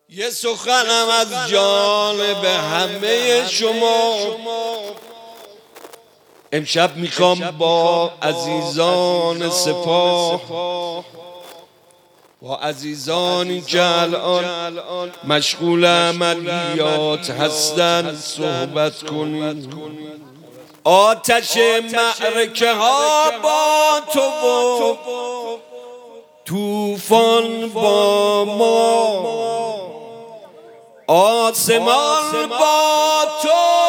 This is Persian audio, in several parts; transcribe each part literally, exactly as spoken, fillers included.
یه سخنم از جانب همه شما. امشب میخوام با عزیزان سپاه، با عزیزانی که الان مشغول عملیات هستن صحبت کنیم. آتش معرکه ها با تو و طوفان با ما، آسمان با تو،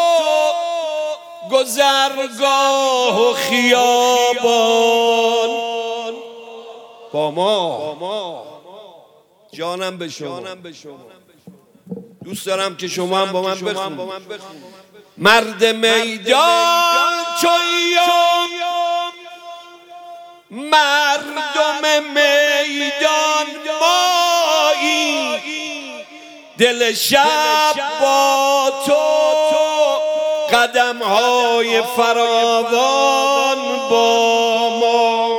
گذرگاه و خیابان با ما. جانم به شما، دوست دارم که شما هم با من بخونید. مرد میدان چویم، مردم میدان مایی، دل شب با تو، قدم های فراوان با ما.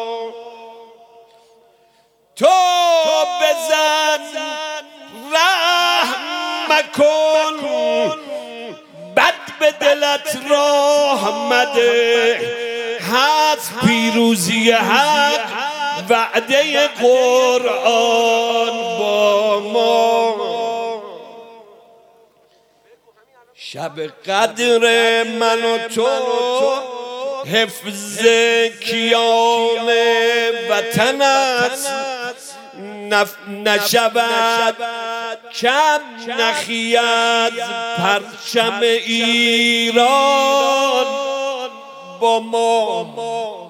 تو بزن رحم مکن، بد به دلت راه مده، هست پیروزی حق وعده قرآن با ما. شب قدر من و تو، حفظ کیان وطن است، نشود کم نخیز پرچم ایران با ما.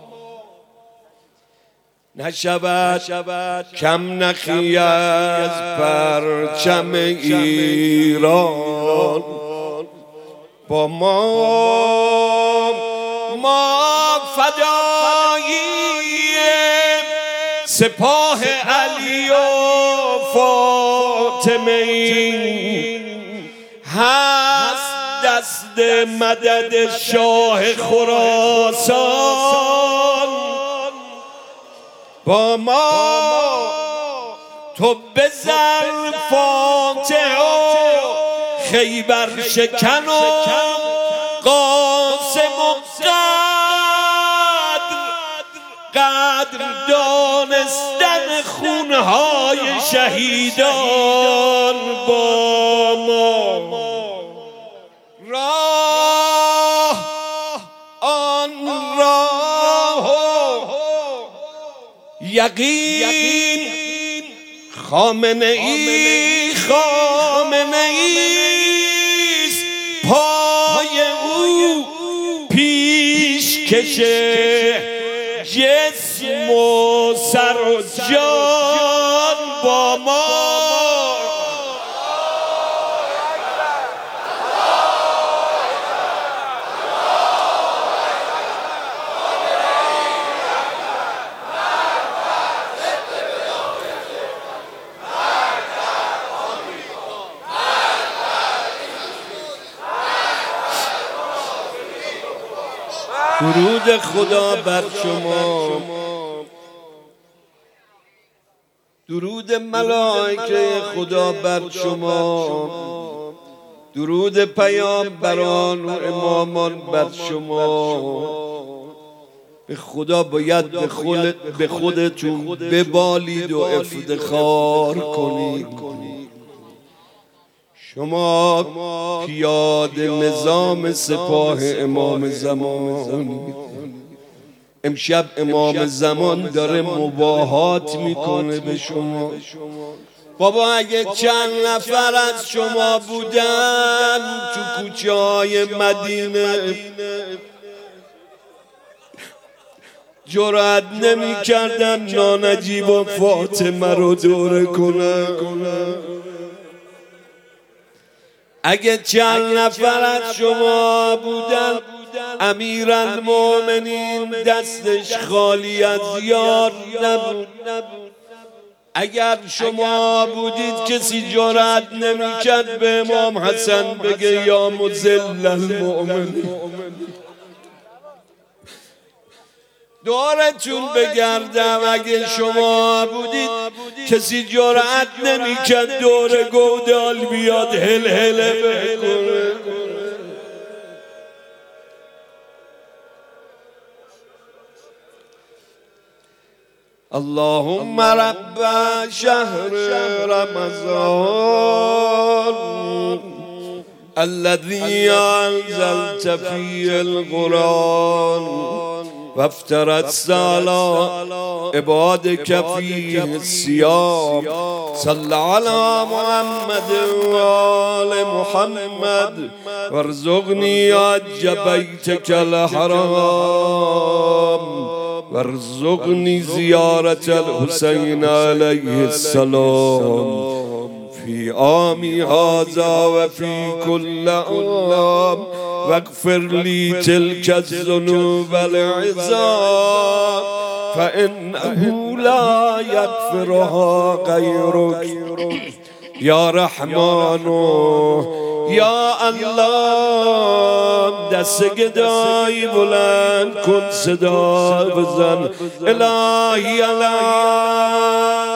نشود کم نخیز پرچم ایران با ما. ما فدایی سپاه علی و فاطمه ایم، هست دست مدد شاه خراسان با ما. تو بزن فاتح و خیبر شکن و قاسم و قدر، قدر دانستن خونهای شهیدان با ما. راه آن راه یقین، خامنه ای خامنه ایست، پای او پیشکش جسم و سر و جان با ما. درود خدا بر شما، درود ملائکه خدا بر شما، درود پیامبران و امامان بر شما. به خدا باید به خودتون ببالید و افتخار کنید. شما پیاده نظام سپاه امام زمان، امشب امام زمان داره مباهات میکنه به شما. بابا اگه چند نفر از شما بودن تو کوچه های مدینه، جرأت نمی کردن نانجیب و فاطمه رو دوره کنن. اگه چند نفر از شما بودن، امیرالمومنین دستش خالی از یار نبود. اگر شما بودید کسی جرأت نمی‌کرد به امام حسن بگه یا مذل المؤمنین. دورتون بگردم اگه شما بودید کسی جرأت نمیکرد دور گودال بیاد هل هله بکنه. اللهم رب شهر رمضان الذي أنزلت فيه القرآن وافترضت على عبادك فيه الصيام صل على محمد وآل محمد وارزقني حج بيتك الحرام وارزقني زيارة الحسين عليه السلام في عامي هذا وفي كل عام واغفر لي تلك الذنوب العظام فإنه لا يغفرها غيرك يا رحمن يا الله. دست گدایی بلند کن صدا بزن الهی الهی